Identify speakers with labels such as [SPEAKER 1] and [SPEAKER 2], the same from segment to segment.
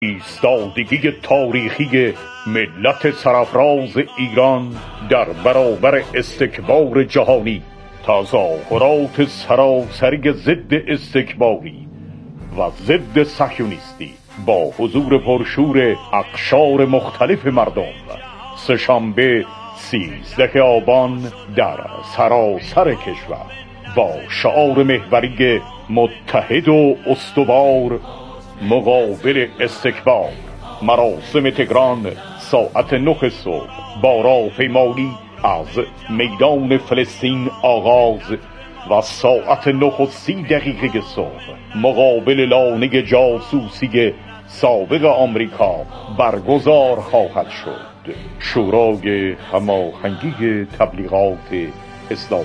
[SPEAKER 1] ایستادگی تاریخی ملت سرافراز ایران در برابر استکبار جهانی، تظاهرات سراسری ضد استکباری و ضد صهیونیستی با حضور پرشور اقشار مختلف مردم، سه‌شنبه 13 آبان در سراسر کشور با شعار محوری متحد و استوار مقابل استکبار، مراسم تهران ساعت 9 صبح با راهپیمایی از میدان فلسطین آغاز و ساعت 9:30 صبح مقابل لانه جاسوسی سابق آمریکا برگزار خواهد شد. شورای هماهنگی تبلیغات اسلامی.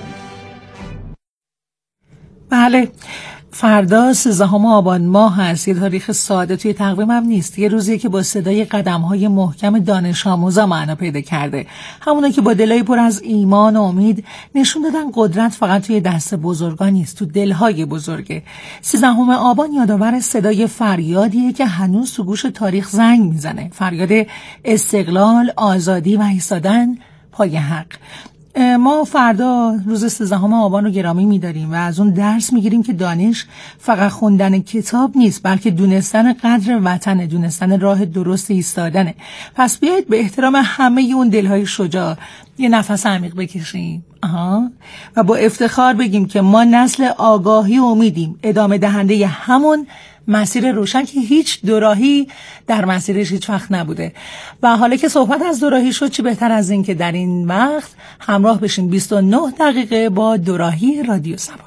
[SPEAKER 2] بله، فردا 13 آبان ماه هست. یه تاریخ ساده توی تقویمم نیست. یه روزیه که با صدای قدم‌های محکم دانش آموزا معنا پیدا کرده. همونا که با دلای پر از ایمان و امید نشون دادن قدرت فقط توی دست بزرگان نیست، تو دل‌های بزرگه. 13 آبان یادآور صدای فریادیه که هنوز تو گوش تاریخ زنگ میزنه. فریاد استقلال، آزادی و ایستادن پای حق. ما فردا روز 13 آبان رو گرامی می‌داریم و از اون درس می‌گیریم که دانش فقط خوندن کتاب نیست، بلکه دونستن قدر وطن، دونستن راه درست ایستادنه. پس بیایید به احترام همه اون دل‌های شجاع یه نفس عمیق بکشیم و با افتخار بگیم که ما نسل آگاهی و امیدیم، ادامه دهنده همون مسیر روشن که هیچ دوراهی در مسیرش هیچ وقت نبوده. و حالا که صحبت از دوراهی شد، چی بهتر از این که در این وقت همراه بشین 29 دقیقه با دوراهی رادیو سبا.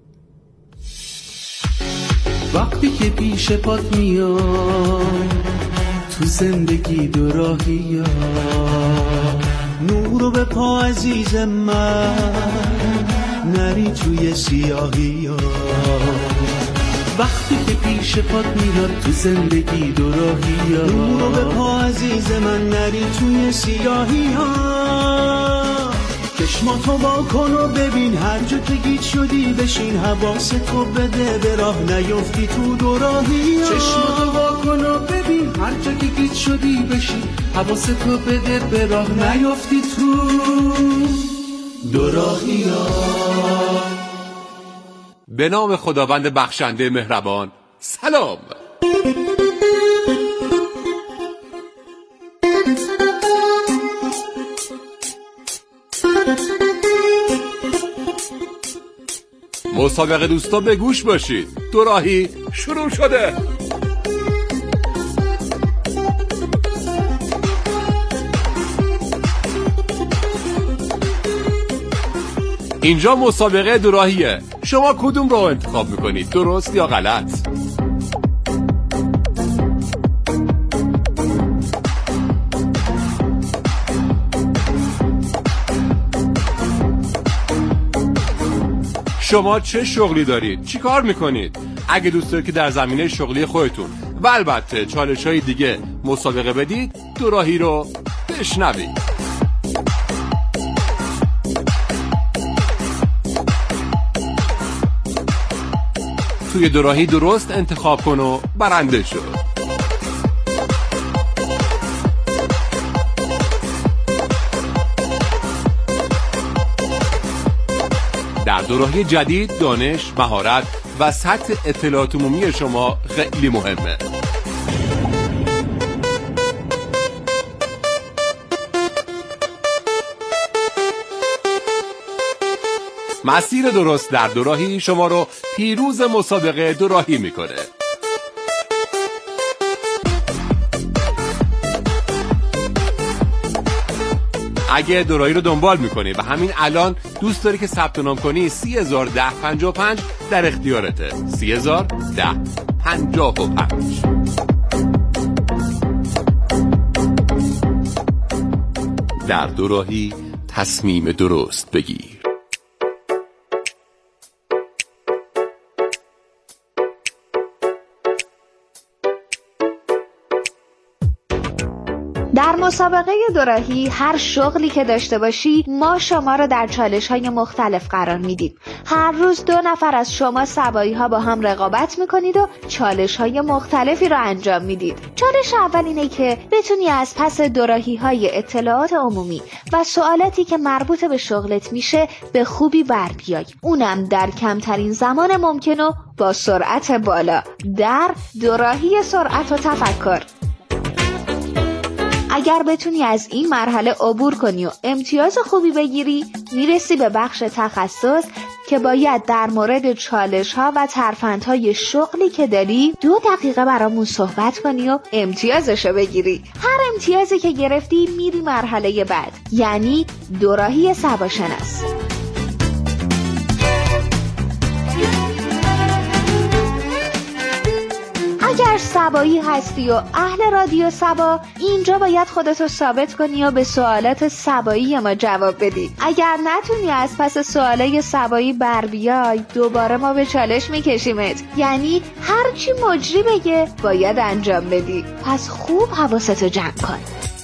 [SPEAKER 3] وقتی که پیش پات میاد تو زندگی دوراهی ها، نورو به پا عزیز من نری توی سیاهی ها. وقتی که پیش پات میاد تو زندگی دوراهی ها، نورو به پا عزیز من نری توی سیاهی ها. چشماتو وا کن و ببین، هر جا که گیج شدی بشین، حواستو بده به راه نیفتی تو دوراهی ها. چشماتو وا کن و ببین، هر جا که گیج شدی بشین، حواستو بده به راه نیفتی تو دوراهی ها.
[SPEAKER 4] به نام خداوند بخشنده مهربان. سلام. مسابقه دوستا به گوش باشید، دوراهی شروع شده. اینجا مسابقه دوراهیه. شما کدوم رو انتخاب میکنید، درست یا غلط؟ شما چه شغلی دارید؟ چی کار میکنید؟ اگه دوست دارید که در زمینه شغلی خودتون و البته چالش‌های دیگه مسابقه بدید، دوراهی رو بشنوید. توی دوراهی درست انتخاب کن و برنده شو. در دوراهی جدید دانش، مهارت و سطح اطلاعات عمومی شما خیلی مهمه. مسیر درست در دوراهی شما رو پیروز مسابقه دوراهی میکنه. اگه دوراهی رو دنبال میکنی و همین الان دوست داری که ثبت نام کنی، 301055 در اختیارته. 301055. در دوراهی تصمیم درست بگیر.
[SPEAKER 5] در مسابقه دوراهی هر شغلی که داشته باشی ما شما رو در چالش‌های مختلف قرار میدیم. هر روز 2 نفر از شما سبایی‌ها با هم رقابت میکنید و چالش‌های مختلفی رو انجام میدید. چالش اول اینه که بتونی از پس دوراهی‌های اطلاعات عمومی و سوالاتی که مربوط به شغلت میشه به خوبی بر بیای. اونم در کمترین زمان ممکن و با سرعت بالا در دوراهی سرعت و تفکر. اگر بتونی از این مرحله عبور کنی و امتیاز خوبی بگیری میرسی به بخش تخصص که باید در مورد چالش‌ها و ترفندهای شغلی که داری 2 دقیقه برامون صحبت کنی و امتیازشو بگیری. هر امتیازی که گرفتی میری مرحله بعد، یعنی دوراهی سباشناس. اگر سبایی هستی و اهل رادیو سبا، اینجا باید خودتو ثابت کنی و به سوالات سبایی ما جواب بدی. اگر نتونی از پس سوالای سبایی بر بیای دوباره ما به چالش میکشیمت، یعنی هر چی مجری بگه باید انجام بدی. پس خوب حواستو جمع کن.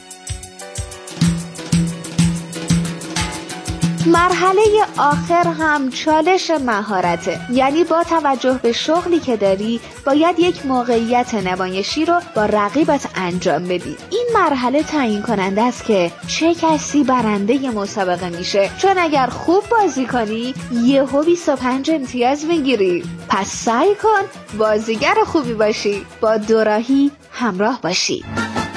[SPEAKER 5] مرحله آخر هم چالش مهارته، یعنی با توجه به شغلی که داری باید یک موقعیت نمایشی رو با رقیبت انجام بدی. این مرحله تعیین کننده است که چه کسی برنده مسابقه میشه، چون اگر خوب بازی کنی یهو 25 امتیاز میگیری. پس سعی کن بازیگر خوبی باشی، با دوراهی همراه باشی.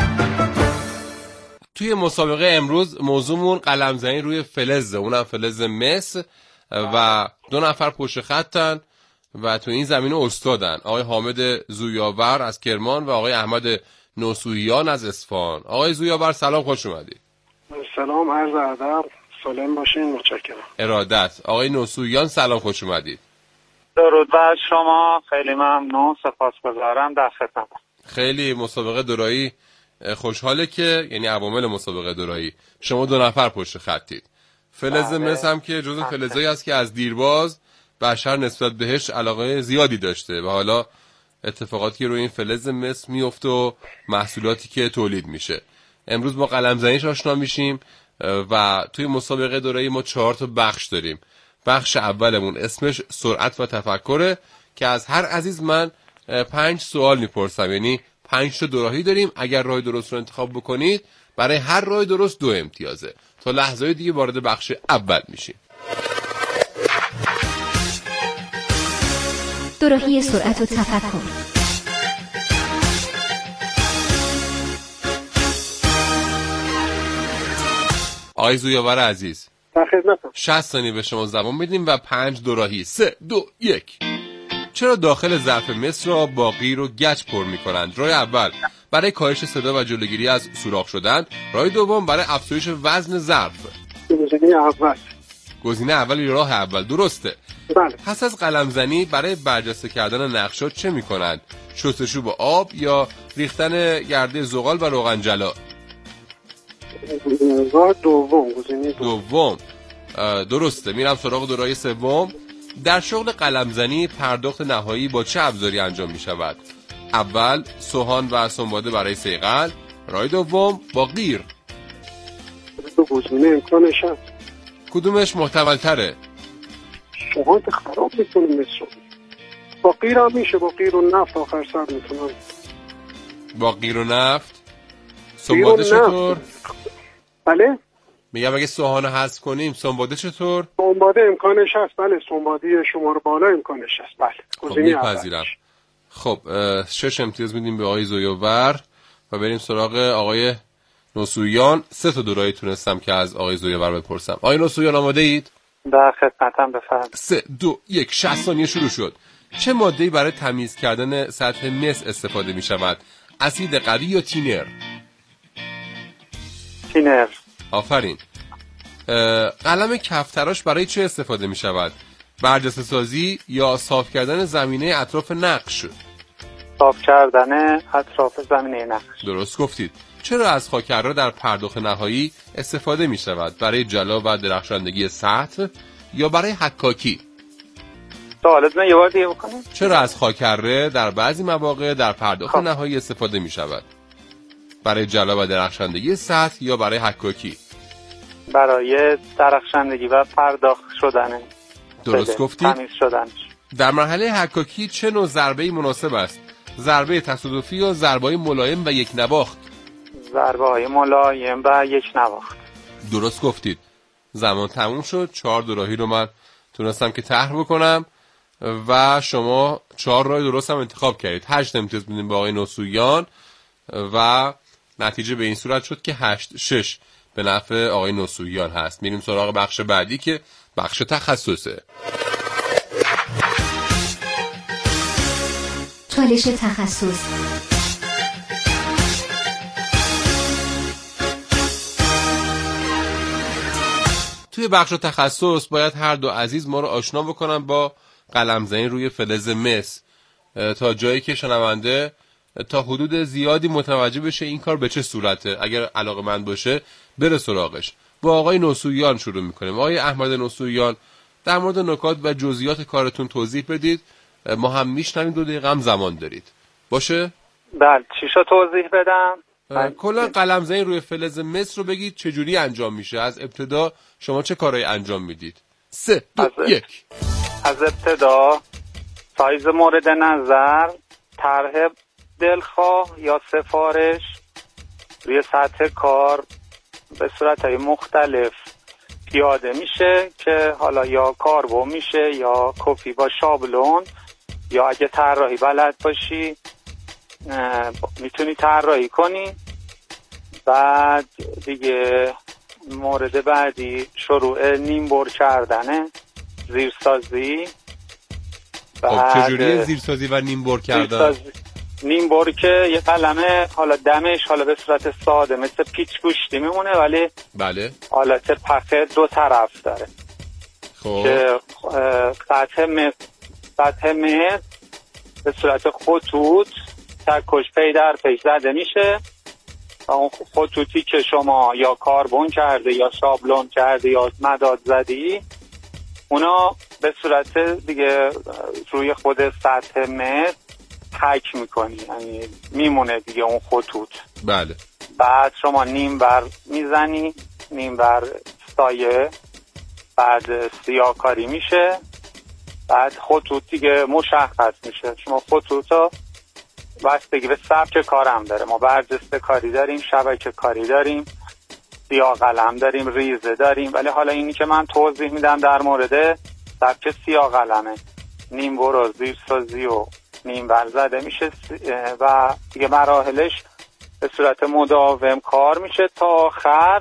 [SPEAKER 4] توی مسابقه امروز موضوعمون قلمزنی روی فلزه، اونم فلز مس و 2 نفر پشت خطن و تو این زمینه استادن، آقای حامد زویاور از کرمان و آقای احمد نوسویان از اصفهان. آقای زویاور سلام، خوش اومدید.
[SPEAKER 6] سلام، عرض ادب، سالم باشین، متشکرم.
[SPEAKER 4] ارادت. آقای نوسویان سلام، خوش اومدید.
[SPEAKER 7] درود بر شما، خیلی ممنون، سپاسگزارم، در خدمتم.
[SPEAKER 4] خیلی مسابقه دورایی خوشحاله که یعنی عوامل مسابقه دورایی شما 2 نفر پشت خطید. فلز مس هم که جزو فلزایی است که از دیرباز بشر نسبت بهش علاقه زیادی داشته و حالا اتفاقاتی که روی این فلز مس میفته و محصولاتی که تولید میشه. امروز ما قلمزنیش آشنا میشیم و توی مسابقه دورایی ما 4 تا بخش داریم. بخش اولمون اسمش سرعت و تفکره که از هر عزیز من 5 سوال میپرسم، یعنی 5 تا دوراهی داریم. اگر راه درست رو انتخاب بکنید برای هر راه درست 2 امتیازه. تا لحظه دیگه وارد بخش اول میشیم.
[SPEAKER 5] دوراهی سرعت و تفکر.
[SPEAKER 4] آقای زویاور عزیز،
[SPEAKER 6] در خدمتم.
[SPEAKER 4] 60 ثانیه به شما زمان میدیم و 5 دوراهی. 3 2 1. چرا داخل ظرف مس را با قیر و گچ پر می‌کنند؟ راه اول برای کاهش صدا و جلوگیری از سوراخ شدن. راه دوم برای افزایش وزن ظرف. گزینه اول یا راه اول درسته.
[SPEAKER 6] بله.
[SPEAKER 4] پس از قلمزنی برای برجسته کردن نقشات چه می‌کنند؟ شستشو با آب یا ریختن گرده زغال و روغن جلا؟
[SPEAKER 6] راه دوم، گزینه
[SPEAKER 4] دوم درسته. میرم سراغ دوراهی سوم. در شغل قلمزنی پرداخت نهایی با چه ابزاری انجام می شود؟ اول سوهان و سنباده برای صیقل. راه دوم با قیر.
[SPEAKER 6] دو گزینه امکانش هست.
[SPEAKER 4] کدومش محتمل تره؟
[SPEAKER 6] سوهان خراب میکنه مثل با قیر هم میشه، با قیر و نفت آخر سر میتونم.
[SPEAKER 4] با قیر و نفت. سنباده چطور؟
[SPEAKER 6] بله؟
[SPEAKER 4] میگم اگه سوهان رو حذف کنیم سنباده چطور؟
[SPEAKER 6] سنباده امکانش هست، بله. سنباده شماره بالا امکانش هست، بله.
[SPEAKER 4] خب میپذیرم. خب 6 امتیاز میدیم به آقای زویاور و بریم سراغ آقای نوسویان. 3 تا دوراهی تونستم که از آقای زویاور بپرسم. آقای نوسویان آماده اید؟
[SPEAKER 7] در خدمتم، بفرمایید.
[SPEAKER 4] 3 2 1. 60 ثانیه شروع شد. چه ماده‌ای برای تمیز کردن سطح مس استفاده می شود؟ اسید قوی یا تینر؟
[SPEAKER 7] تینر.
[SPEAKER 4] آفرین. قلم کفتراش برای چه استفاده می شود؟ برجسته سازی یا صاف کردن زمینه اطراف نقش؟
[SPEAKER 7] صاف کردن اطراف زمینه نقش.
[SPEAKER 4] درست گفتید. چرا از خاکره در پرداخت نهایی استفاده می شود؟ برای جلا و درخشندگی سطح یا برای حکاکی؟
[SPEAKER 7] سوالتون یه بار دیگه بکنید.
[SPEAKER 4] چرا از خاکره در بعضی مواقع در پرداخت نهایی استفاده می شود؟ برای جلا و درخشندگی سطح یا برای حکاکی؟
[SPEAKER 7] برای درخشندگی و پرداخت شدنه.
[SPEAKER 4] درست گفتید.
[SPEAKER 7] تمیز شدنش.
[SPEAKER 4] در مرحله حکاکی چه نوع ضربه‌ای مناسب است؟ ضربه تصادفی یا ضربه‌های ملایم و یک نواخت؟
[SPEAKER 7] ضربه‌های ملایم و یک نواخت.
[SPEAKER 4] درست گفتید. زمان تموم شد. 4 دوراهی رو من تونستم که طرح بکنم و شما 4 راه درست هم انتخاب کردید. 8 امتیاز میدیم به آقای نصوحیان و نتیجه به این صورت شد که 8-6 به نفع آقای نصوحیان هست. میریم سراغ بخش بعدی که بخش تخصصه.
[SPEAKER 8] چالش تخصص.
[SPEAKER 4] توی بخش تخصص باید هر دو عزیز ما رو آشنا بکنن با قلمزنی روی فلز مس تا جایی که شنونده تا حدود زیادی متوجه بشه این کار به چه صورته. اگر علاقه‌مند باشه بره سراغش. با آقای نصوحیان شروع میکنیم. آقای احمد نصوحیان، در مورد نکات و جزئیات کارتون توضیح بدید. ما هم میشنویم، 2 دقیقه هم زمان دارید. باشه؟
[SPEAKER 7] بله، چیشو توضیح بدم؟
[SPEAKER 4] کلا قلمزنی روی فلز مس رو بگید چجوری انجام میشه. از ابتدا شما چه کارهایی انجام میدید؟ 3 2 1.
[SPEAKER 7] از ابتدا سایز مورد نظر، طرح دلخواه یا سفارش روی سطح کار به صورتهای مختلف پیاده میشه که حالا یا کاربن میشه یا کپی با شابلون، یا اگه طراحی بلد باشی میتونی طراحی کنی. بعد دیگه مورد بعدی شروع نیم بر کردنه، زیرسازی.
[SPEAKER 4] چجوری زیرسازی و نیم بر کردن؟
[SPEAKER 7] نیم بر که یه قلمه حالا دمش حالا به صورت ساده مثل پیچ گوشتی میمونه، ولی
[SPEAKER 4] بله
[SPEAKER 7] حالت پخه 2 طرف داره.
[SPEAKER 4] خب
[SPEAKER 7] که سطح متر به صورت خطوط تکش پی در پی زده میشه. اون خطوطی که شما یا کاربن کرده یا شابلون کرده یا مداد زدی، اونا به صورت دیگه روی خود سطح متر تک میکنی، یعنی میمونه دیگه اون خطوط.
[SPEAKER 4] بله.
[SPEAKER 7] بعد شما نیم بر میزنی، نیم بر سایه، بعد سیاه کاری میشه، بعد خطوط دیگه مشخص میشه. شما خطوطا بستگی به سبک کارم داره. ما برجسته کاری داریم، شبکه کاری داریم، سیاه قلم داریم، ریزه داریم. ولی حالا اینی که من توضیح میدم در مورد سبک سیاه قلمه. نیم برو زیرسازی و نیم بر زده میشه و دیگه مراحلش به صورت مداوم کار میشه تا آخر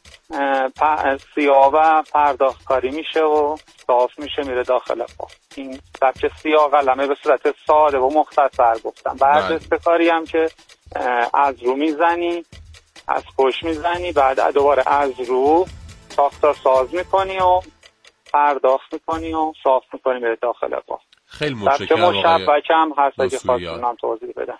[SPEAKER 7] سیاه و پرداخت کاری میشه و صاف میشه میره داخل پا. این سبک سیاه قلمه به صورت ساده و مختصر گفتم. برجسته کاری هم که از رو میزنی، از پشت میزنی، بعد دوباره از رو ساختا ساز میکنی و پرداخت میکنی و صاف میکنی میره داخل پا.
[SPEAKER 4] خیلی متشکرم آقای
[SPEAKER 7] مشبکم هست اگه خواستونم توضیح بدم.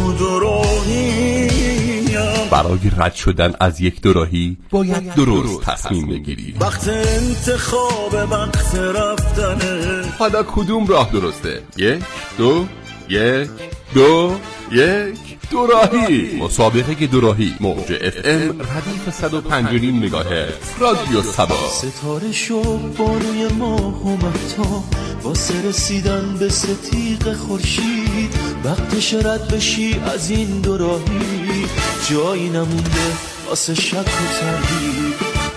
[SPEAKER 9] برای رد شدن از یک دوراهی باید درست تصمیم بگیری.
[SPEAKER 3] وقت انتخاب، وقت رفتنه.
[SPEAKER 9] حالا کدوم راه درسته؟ 1 2 1 2 1 دوراهی. مسابقه دوراهی موج FM ردیف 105 مگاهرتز رادیو سبا.
[SPEAKER 3] ستاره شب بانوی ماه و مهتاب واسه رسیدن به ستیق خورشید. وقتش رد بشی از این دوراهی، جایی نمونده واسه شک و تردید.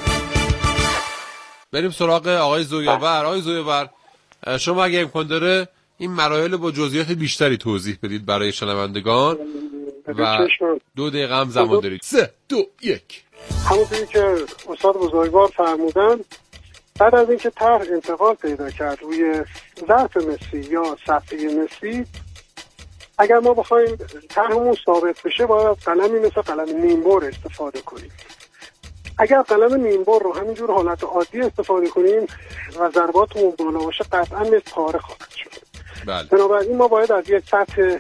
[SPEAKER 4] بریم سراغ آقای زویاور. آقای زویاور، شما اگه امکان داره این مراحل با جزئیات بیشتری توضیح بدید برای شنوندگان و 2 دقیقه هم زمان دارید. 3 2 1.
[SPEAKER 6] همونطوری که استاد بزرگوار فرمودن، بعد از اینکه طرح انتقال پیدا کرد روی ظرف مسی یا صفحه مسی، اگر ما بخوایم طرحمون ثابت بشه باید قلمی مثل قلم نیمبر استفاده کنیم. اگر قلم نیمبر رو همینجور حالت عادی استفاده کنیم و ضرباتمون بالا باشه قطعا مثل پاره خواهد شد.
[SPEAKER 4] بله.
[SPEAKER 6] بنابراین ما باید از یک سطح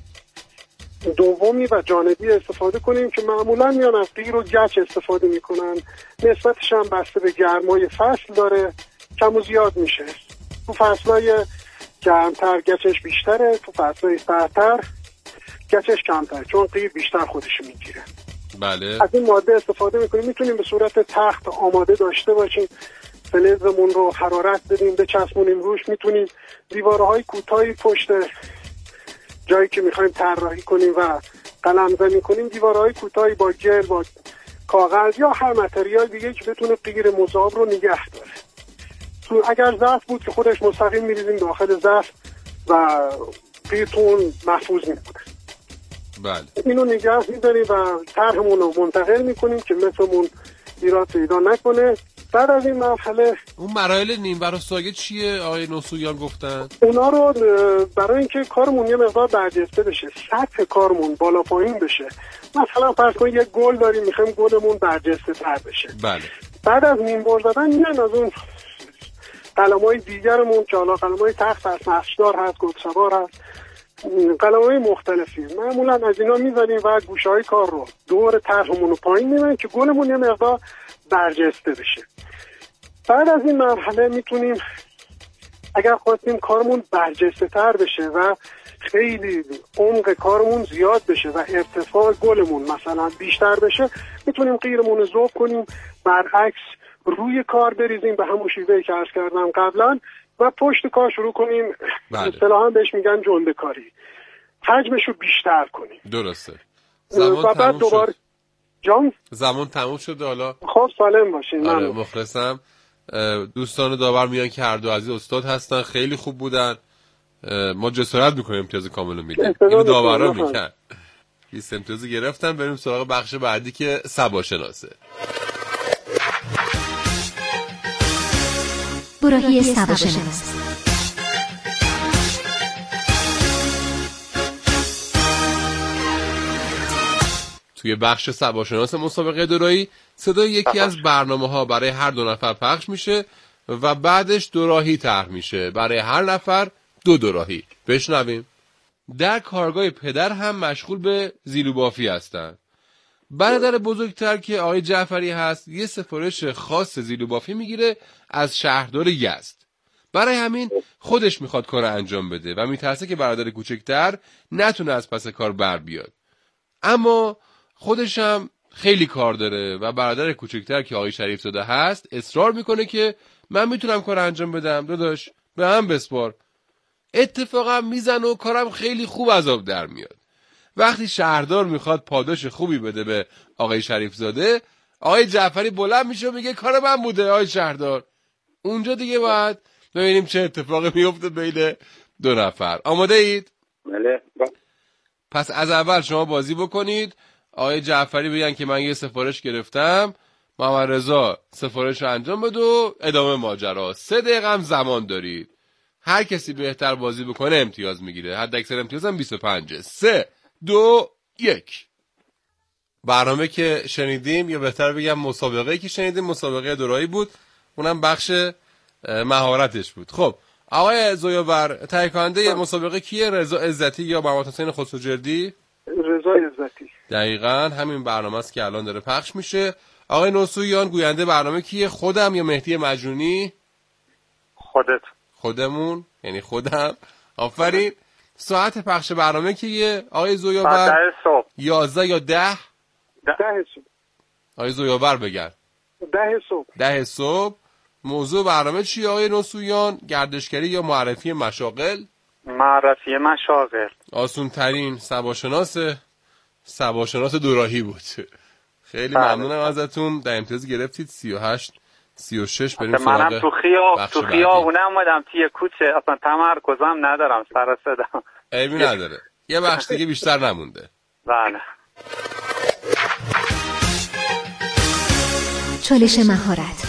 [SPEAKER 6] دومی و جانبی استفاده کنیم که معمولا میان از قیر و گچ استفاده میکنن. نسبتش هم بسته به گرمای فصل داره، کم و زیاد میشه. تو فصلای گرمتر گچش بیشتره، تو فصلای سردتر گچش کمتر، چون قیر بیشتر خودش میگیره.
[SPEAKER 4] بله.
[SPEAKER 6] از این ماده استفاده میکنیم. میتونیم به صورت تخت آماده داشته باشیم، فلزمون رو حرارت بدیم بچسبونیم روش. میتونیم دیوارهای کوتاهی پشت جایی که میخوایم طراحی کنیم و قلمزنی کنیم، دیوارهای کوتاهی با جل، با کاغذ یا هر متریال دیگه که بتونه غیر مذاب رو نگه داره. تو اگر ظرف بود که خودش مستقیم میریزیم داخل ظرف و قیرتون محفوظ میمونه.
[SPEAKER 4] بله.
[SPEAKER 6] اینو نگه میداریم و طرحمون رو منتقل میکنیم که مثلمون ایراد پیدا نکنه. بعد از این مرحله
[SPEAKER 4] اون مراحل نیمبر و سایه چیه آقای نصویان گفتن؟
[SPEAKER 6] اونا رو برای اینکه کارمون یه مقدار برجسته بشه، سطح کارمون بالا پایین بشه، مثلا فرض کنید یک گل داریم میخوایم گلمون برجسته تر بشه.
[SPEAKER 4] بله.
[SPEAKER 6] بعد از نیمبر زدن میان از اون قلم‌های دیگرمون که حالا قلم‌های تخت هست، نقشدار هست، گل‌سوار هست، قلم‌های مختلفی معمولا از اینا میزنیم و گوشه‌های کار رو دور طرحمون رو پایین میبریم که گلمون یه مقدار برجسته بشه. بعد از این مرحله میتونیم اگر خواستیم کارمون برجسته تر بشه و خیلی عمق کارمون زیاد بشه و ارتفاع گلمون مثلا بیشتر بشه، میتونیم قیرمون رو ذوب کنیم، برعکس روی کار بریزیم به همون شیوهی که عرض کردم قبلا و پشت کار شروع کنیم. اصطلاحاً بهش میگن جنده کاری، حجمش رو بیشتر کنیم.
[SPEAKER 4] درسته.
[SPEAKER 6] و بعد دوباره
[SPEAKER 4] زمان تموم شده. حالا
[SPEAKER 6] خب سالم باشین.
[SPEAKER 4] آره مخلصم. دوستان داور میان که هر دو عزیز استاد هستن، خیلی خوب بودن. ما جسارت میکنیم امتیاز کامل رو میدیم. اینو داورا میگن. 20 امتیاز گرفتن. بریم سراغ بخش بعدی که سباشناسه.
[SPEAKER 8] برای سباشناس.
[SPEAKER 4] توی بخش سباشناس مسابقه دورایی صدای یکی از برنامه‌ها برای هر دو نفر پخش میشه و بعدش دوراهی طرح میشه. برای هر نفر دو دوراهی. بشنویم. در کارگاه پدر هم مشغول به زیلوبافی هستن. برادر بزرگتر که آقای جعفری هست یه سفارش خاص زیلوبافی میگیره از شهردار یزد. برای همین خودش میخواد کار انجام بده و میترسه که برادر کوچکتر نتونه از پس کار بر بیاد. اما خودش هم خیلی کار داره و برادر کوچکتر که آقای شریف زاده هست اصرار میکنه که من میتونم کار انجام بدم، داداش به هم بسپار. اتفاقا میزنه و کارم خیلی خوب از آب در میاد. وقتی شهردار میخواد پاداش خوبی بده به آقای شریف زاده، آقای جعفری بلند میشه و میگه کار من بوده آقای شهردار. اونجا دیگه باید ببینیم چه اتفاقی میفته بین دو نفر. آماده اید؟
[SPEAKER 7] بله.
[SPEAKER 4] پس از اول شما بازی بکنید. آقای جعفری بگن که من یه سفارش گرفتم، محمد رضا سفارش رو انجام بده و ادامه ماجرا. 3 دقیقه هم زمان دارید. هر کسی بهتر بازی بکنه امتیاز میگیره. حد اکثر امتیاز هم 25. 3 2 1. برنامه که شنیدیم، یا بهتر بگم مسابقه‌ای که شنیدیم مسابقه دورایی بود. اونم بخش مهارتش بود. خب آقای زویاور، تهیه کننده مسابقه کیه؟ رضا عزتی یا محمد حسین خسروجردی؟
[SPEAKER 6] رضا عزتی.
[SPEAKER 4] دقیقاً همین برنامه است که الان داره پخش میشه. آقای نصویان، گوینده برنامه کیه؟ خودم یا مهدی مجنونی؟
[SPEAKER 7] خودت.
[SPEAKER 4] خودمون، یعنی خودم. آفرین. ساعت پخش برنامه کیه؟ آقای زویاور؟
[SPEAKER 7] 10 صبح.
[SPEAKER 4] 11 یا 10؟
[SPEAKER 6] 10 صبح.
[SPEAKER 4] آقای زویاور بگن.
[SPEAKER 6] 10 صبح.
[SPEAKER 4] 10 صبح. موضوع برنامه چیه آقای نصویان؟ گردشگری یا معرفی مشاغل؟
[SPEAKER 7] معرفی مشاغل.
[SPEAKER 4] آسون ترین سباشناس دوراهی بود. خیلی ممنونم ازتون. در امتیاز گرفتید 38 36. بریم سراغ.
[SPEAKER 7] منم تو خیابونه اومدم توی کوچه، اصلا تمرکزم ندارم، سر صدا.
[SPEAKER 4] عیبی نداره. یه بخش دیگه بیشتر نمونده.
[SPEAKER 7] بله.
[SPEAKER 8] چالش مهارت.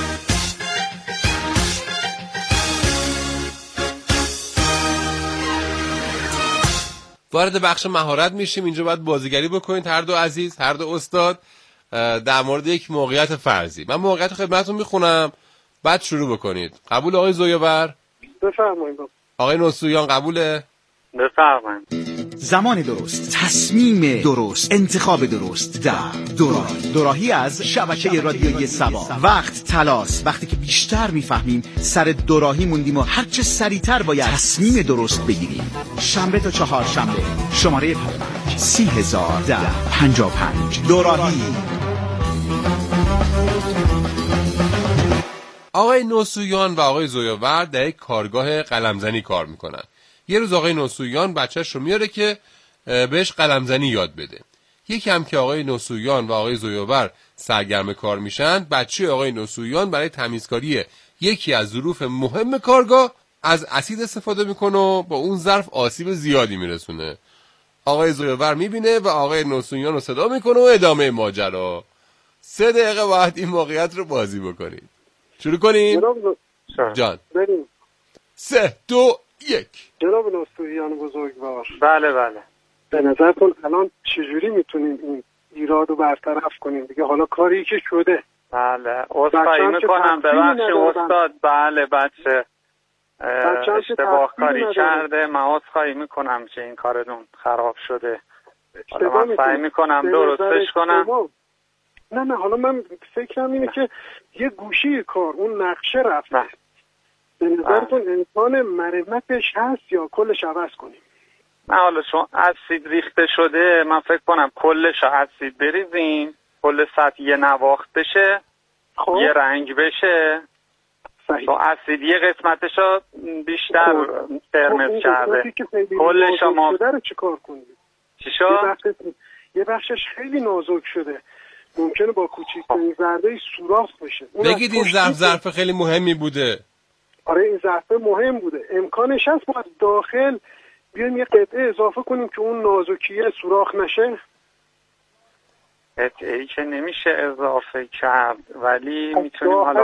[SPEAKER 4] وارد بخش مهارت میشیم. اینجا باید بازیگری بکنید هر دو عزیز، هر دو استاد، در مورد یک موقعیت فرضی. من موقعیت خدمتتون میخونم بعد شروع بکنید. قبول آقای زویاور؟
[SPEAKER 6] بفرمایید.
[SPEAKER 4] آقای نصویان قبوله؟
[SPEAKER 7] بفرمایید.
[SPEAKER 10] زمان درست، تصمیم درست، انتخاب درست در دوراهی از شبکه رادیویی سبا. وقت طلاست. وقتی که بیشتر میفهمیم سر دوراهی موندیم و هرچه سریعتر باید تصمیم درست بگیریم. شنبه تا چهارشنبه شماره 5 301055. دوراهی.
[SPEAKER 4] آقای نوسویان و آقای زویاورد در یک کارگاه قلمزنی کار میکنن. یه روز آقای نوسویان بچهش رو میاره که بهش قلمزنی یاد بده. یکی هم که آقای نوسویان و آقای زویاورد سرگرم کار میشن، بچه آقای نوسویان برای تمیزکاری یکی از ظروف مهم کارگاه از اسید استفاده میکنه و با اون ظرف آسیب زیادی میرسونه. آقای زویاورد میبینه و آقای نوسویان رو صدا میکنه و ادامه ماجرا. 3 دقیقه باید این موقعیت رو بازی بکنید. شروع کنیم؟ جان
[SPEAKER 6] بریم.
[SPEAKER 4] 3 2 1.
[SPEAKER 6] جناب نوسویان بزرگوار،
[SPEAKER 7] بله بله،
[SPEAKER 6] به نظرتون الان چجوری میتونیم این ایراد رو برطرف کنیم دیگه؟ حالا کاری که شده.
[SPEAKER 7] بله عذرخواهی میکنم، ببخشید استاد. بله بچه اشتباه کاری کرده، من عذرخواهی میکنم که این کارتون خراب شده. حالا من سعی میکنم درستش کنم.
[SPEAKER 6] نه حالا من فکرم اینه که یه گوشی کار اون نقشه رفته. به نظرتون امکان مرمتش هست یا کلش عوض کنیم؟
[SPEAKER 7] نه حالا چون اسید ریخته شده، من فکر کنم کلش اسید بریزیم، کل سطح یه نواخت بشه، یه رنگ بشه. تو اسید یه قسمتش رو بیشتر قرمز کرده، کلش ما
[SPEAKER 6] رو چیکار کنیم؟
[SPEAKER 7] چی شد؟
[SPEAKER 6] یه بخشش خیلی نازک شده، ممکنه با کوچیک‌ترین ضربه سوراخ بشه.
[SPEAKER 4] بگید این ظرف خیلی مهمی بوده.
[SPEAKER 6] آره این ظرف مهم بوده. امکانش هست ما از داخل بیایم یه قطعه اضافه کنیم که اون نازکیه سوراخ نشه؟
[SPEAKER 7] قطعه‌ای که نمیشه اضافه کرد، ولی میتونیم حالا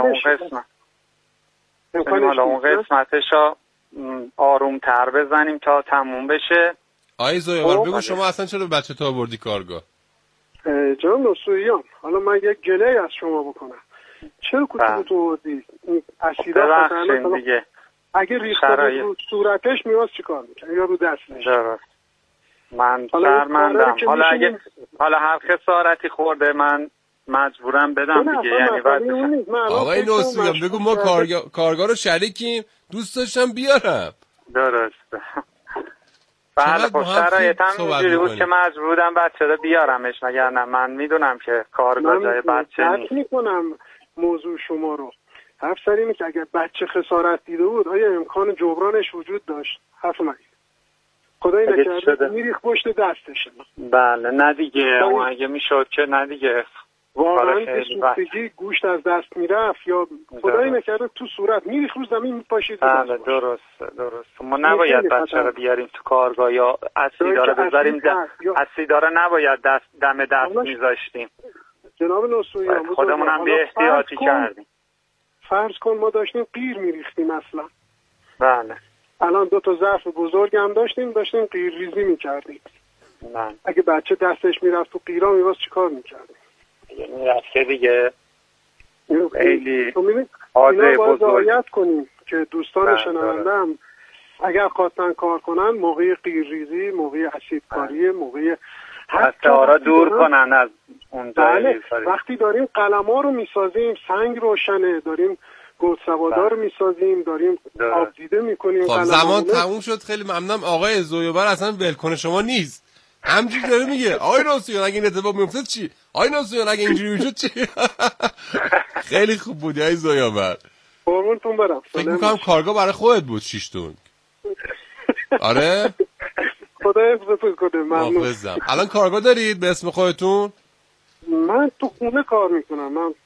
[SPEAKER 7] اون قسمتش رو آروم تر بزنیم تا تموم بشه.
[SPEAKER 4] آقای زویاورد بگو شما اصلا چرا بچه تا آوردی کارگاه؟
[SPEAKER 6] جناب نوسویان، حالا من یک گله از شما بکنم. چرا کوچولو آوردی؟ این اسیدا
[SPEAKER 7] خطرناکه دیگه.
[SPEAKER 6] اگه ریخته رو صورتش میواز چیکار میکنه یا رو دستش؟
[SPEAKER 7] من شرمندم. حالا هر خسارتی خورده من مجبورم بدم دیگه. یعنی
[SPEAKER 4] آقای نوسویان بگو ما کارگاه رو شریکیم، دوست داشتم بیارم.
[SPEAKER 7] درسته. بله خب شرایطم اینجوری بود که مجبور بودم بچه رو بیارمش، مگر نه من میدونم که کارگاه جای بچه نیست.
[SPEAKER 6] من میکنم موضوع شما رو. حرف سر اینه که اگر بچه خسارت دیده بود آیا امکان جبرانش وجود داشت؟ حرف من خدایی نکرده میریخ پشت دستش.
[SPEAKER 7] بله نه دیگه، اون اگه میشد که نه دیگه
[SPEAKER 6] واقعا که سوختگی گوشت از دست میرفت یا خدایی نکرده تو صورت میریخ رو زمین میپاشید.
[SPEAKER 7] بله درست. ما نباید بچه رو بیاریم تو کارگاه یا اسیداره بذاریم، اسیداره نباید دم دست میذاشتیم.
[SPEAKER 6] جناب نوسویان
[SPEAKER 7] خودمون هم به احتیاطی کردیم.
[SPEAKER 6] فرض کن ما داشتیم قیر میریختیم اصلا.
[SPEAKER 7] بله.
[SPEAKER 6] الان 2 تا ظرف بزرگ هم داشتیم قیر ریزی میکردیم.
[SPEAKER 7] بله.
[SPEAKER 6] اگه بچه دستش میرفت تو قیرا میواز چیکار میکردیم؟
[SPEAKER 7] میرفته دیگه. خیلی
[SPEAKER 6] اینا باید رعایت کنیم که دوستان شنونده هم اگر خواستن کار کنن موقع قیر ریزی، موقع اسید کاری، موقع
[SPEAKER 7] حتی دور کنن از اون جایی.
[SPEAKER 6] وقتی داریم قلم‌ها رو میسازیم، سنگ روشنه، داریم گلسوادار رو میسازیم، داریم آبدیده میکنیم.
[SPEAKER 4] خب زمان تموم شد، خیلی ممنونم. آقای زویاورد اصلا ولکن شما نیست، همینجوری داره میگه آقای نوسویان اگه این اتفاق میافتاد چی؟ آقای نوسویان اگه اینجوری میشد چی؟ خیلی خوب بودی آقای زویاورد.
[SPEAKER 6] قربونتون برم.
[SPEAKER 4] فکر میکنم کارگاه برای خودت بود 6 تون. آره؟
[SPEAKER 6] خدا حفظتون کنه. ممنون.
[SPEAKER 4] الان کارگاه دارید به اسم خودتون؟
[SPEAKER 6] من تو خونه کار میکنم. من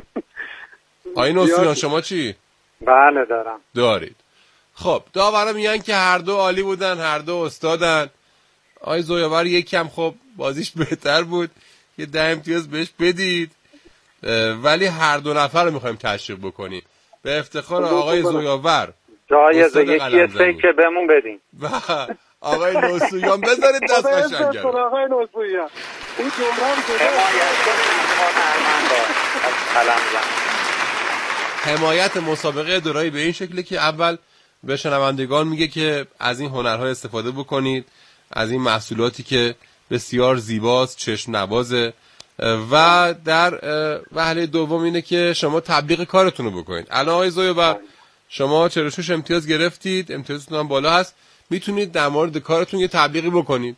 [SPEAKER 4] آقای نوسویان شما چی؟
[SPEAKER 7] بله
[SPEAKER 4] دارید. خب داورا میگن که هر دو عالی بودن، هر دو استادن. آقای زویاورد یکم خب بازیش بهتر بود، یه 10 امتیاز بهش بدید، ولی هر دو نفر رو میخوایم تشویق بکنیم. به افتخار آقای زویاورد
[SPEAKER 7] جایزه یکی سکه بهمون بدین.
[SPEAKER 4] و آقای نوسویان بذارید دست قشنگه.
[SPEAKER 6] آقای نوسویان این جمله
[SPEAKER 4] حمایت مسابقه دورایی به این شکلی که اول به شنوندگان میگه که از این هنرهای استفاده بکنید، از این محصولاتی که بسیار زیباست، چشم نوازه، و در وهله دوم اینه که شما تبلیغ کارتون رو بکنید. الان آقای زویاورد شما 46 امتیاز گرفتید، امتیازتون هم بالا هست، میتونید در مورد کارتون یه تبلیغی بکنید.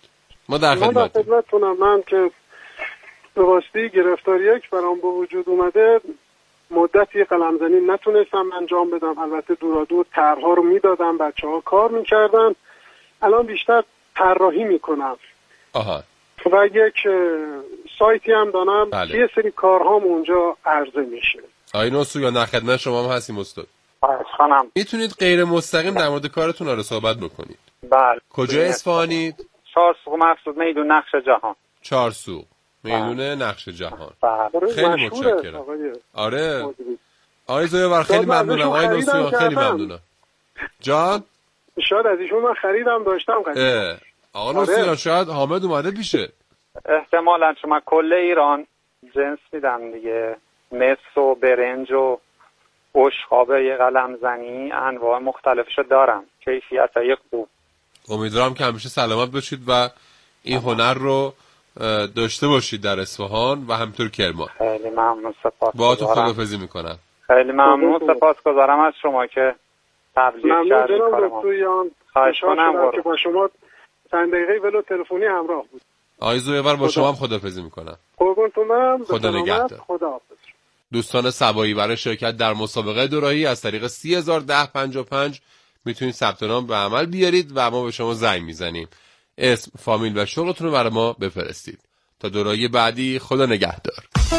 [SPEAKER 4] ما در
[SPEAKER 6] خدمتتونم. من که به واسطه گرفتار یک برام به وجود اومده، مدتی قلمزنی نتونستم انجام بدم. البته دورادور طرح‌ها رو میدادم، بچه‌ها کار میکردن. الان بیشتر طراحی میکنم.
[SPEAKER 4] آها.
[SPEAKER 6] و یک سایتی هم دارم.
[SPEAKER 4] بله.
[SPEAKER 6] یه سری کارهام اونجا عرضه میشه.
[SPEAKER 4] آقای نصوحی در خدمت شما هم هستیم استاد.
[SPEAKER 7] خانم
[SPEAKER 4] میتونید غیر مستقیم در مورد کارتون رو صحبت بکنید.
[SPEAKER 7] بله.
[SPEAKER 4] کجا اصفهانید؟
[SPEAKER 7] چهارسوق مقصود میدون نقش جهان.
[SPEAKER 4] چهارسوق میدون نقش جهان.
[SPEAKER 7] بله.
[SPEAKER 4] خیلی متشکرم. آره. آقای زویور خیلی ممنونم. آقای نصوحی خیلی ممنونم. جان؟
[SPEAKER 6] شاید از ایشون من خریدم داشتم.
[SPEAKER 4] آقا نصوحی شاید حامد اومده پیشه.
[SPEAKER 7] احتمالاً شما کل ایران جنس میدم دیگه. مس و برنج و عشقابه قلمزنی انواع مختلفشو دارم. کیفیتای خوب.
[SPEAKER 4] امیدوارم که همیشه سلامت باشید و این هنر رو داشته باشید در اصفهان و همینطور کرمان.
[SPEAKER 7] خیلی ممنون، سپاسگزارم.
[SPEAKER 4] با تو خداحافظی میکنم.
[SPEAKER 7] خیلی ممنون، سپاسگزارم از شما که تبلیغ کردید کارم. خواهش کنم
[SPEAKER 6] که با شما چند دقیقه ولو تلفنی همراه بود.
[SPEAKER 4] آقای زویور با شما هم خداحافظی میکنم.
[SPEAKER 6] قربونتونم.
[SPEAKER 4] خدا نگهدار.
[SPEAKER 6] خداحافظ.
[SPEAKER 4] دوستان سبایی برای شرکت در مسابقه دوراهی از طریق 301055 میتونید ثبت نام به عمل بیارید و ما به شما زنگ میزنیم. اسم، فامیل و شغلتون رو برای ما بفرستید. تا دوراهی بعدی، خدا نگهدار.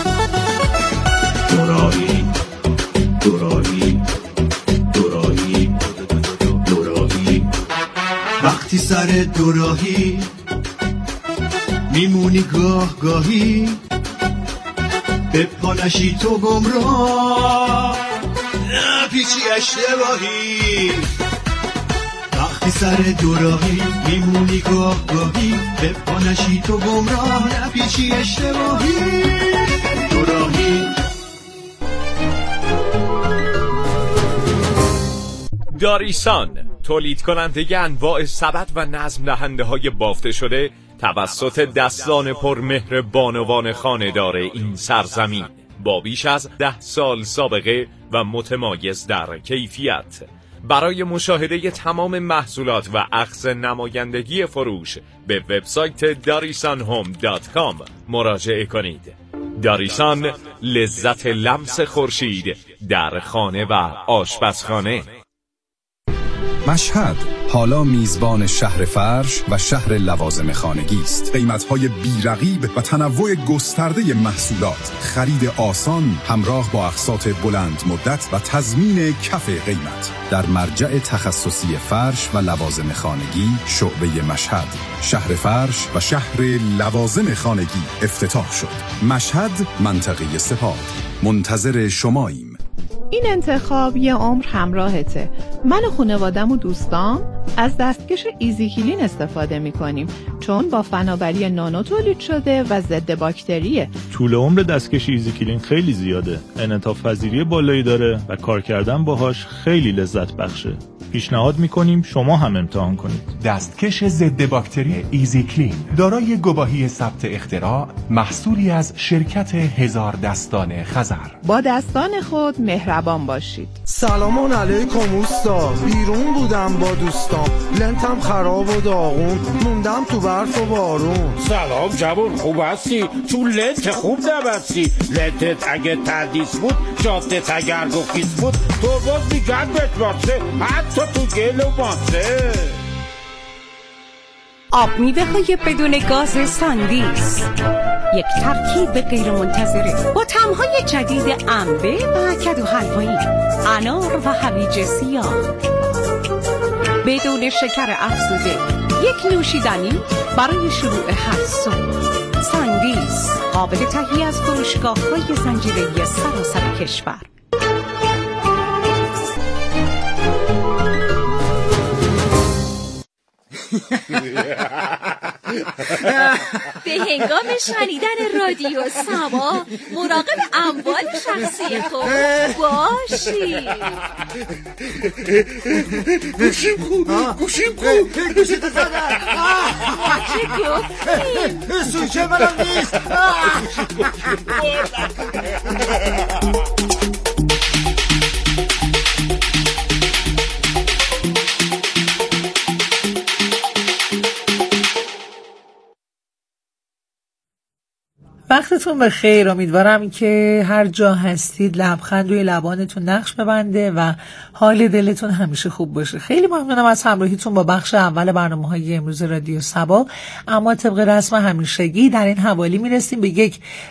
[SPEAKER 3] دوراهی دوراهی دوراهی دوراهی. وقتی سر دوراهی میمونی گاه گاهی، به پانشی تو گمراه پیچی اشتباهی. وقتی سر دوراهی میمونی گاه گاهی، به پانشی تو گمراه پیچی اشتباهی. دوراهی.
[SPEAKER 11] داریسان، تولید کننده انواع سبد و نظم دهنده های بافته شده توسط دستان پرمهر بانوان خانه‌دار این سرزمین، با بیش از 10 سال سابقه و متمایز در کیفیت. برای مشاهده تمام محصولات و اخذ نمایندگی فروش به وبسایت darisanhome.com مراجعه کنید. داریسان، لذت لمس خورشید در خانه و آشپزخانه.
[SPEAKER 12] مشهد حالا میزبان شهر فرش و شهر لوازم خانگی است. قیمت‌های بی‌رقیب و تنوع گسترده محصولات، خرید آسان همراه با اقساط بلند مدت و تضمین کف قیمت. در مرجع تخصصی فرش و لوازم خانگی شعبه مشهد، شهر فرش و شهر لوازم خانگی افتتاح شد. مشهد، منطقه سپاه. منتظر شماییم.
[SPEAKER 13] این انتخاب یه عمر همراهته. من و خانوادم و دوستام از دستکش ایزیکلین استفاده میکنیم، چون با فناوری نانو تولید شده و ضد باکتریه.
[SPEAKER 14] طول عمر دستکش ایزیکلین خیلی زیاده، انعطاف پذیری بالایی داره و کار کردن باهاش خیلی لذت بخشه. پیشنهاد میکنیم شما هم امتحان کنید.
[SPEAKER 15] دستکش ضد باکتری ایزیکلین دارای گواهی ثبت اختراع، محصولی از شرکت هزار دستان خزر.
[SPEAKER 13] با دستان خود مهربان باشید.
[SPEAKER 16] سلام علیکم اوستا، بیرون بودم با دوستام، لنتم خراب و داغون، موندم تو برف و بارون.
[SPEAKER 17] سلام جوان، خوب هستی؟ تو لنت خوب نبستی. لنتت اگه تردیس بود، جادت اگر گفیس بود، تو باز میگن بتراسه، حتی تو گل و ماسه.
[SPEAKER 18] آب میوه های بدون گاز ساندیس، یک ترکیب غیر منتظره با طعم‌های جدید انبه و کدو حلوایی، انار و هویج سیاه، بدون شکر افزوده. یک نوشیدنی برای شروع هر صبح. ساندیس، قابل تهیه از فروشگاه‌های زنجیره‌ای سراسر کشور.
[SPEAKER 19] به هنگام شنیدن رادیو سما مراقب اموال شخصی خود باشید.
[SPEAKER 16] گوشیم خوب، گوشیم خوب، گوشیت زدن.
[SPEAKER 19] چه گفتیم؟
[SPEAKER 16] سوچه منم نیست.
[SPEAKER 2] وقتتون بخیر. امیدوارم که هر جا هستید لبخند روی لبانتون نقش ببنده و حال دلتون همیشه خوب باشه. خیلی ممنونم از همراهیتون با بخش اول برنامه‌های امروز رادیو سبا. اما طبق رسم همیشگی در این حوالی میرسیم به یک